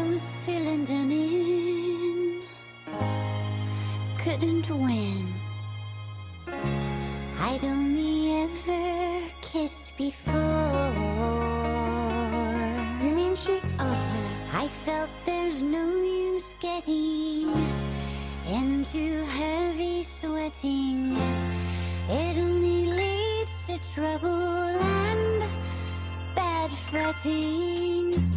was feeling done in, couldn't win. I'd only ever kissed before. You mean she? I felt there's no use getting into heavy sweating. It only leads to trouble and bad fretting.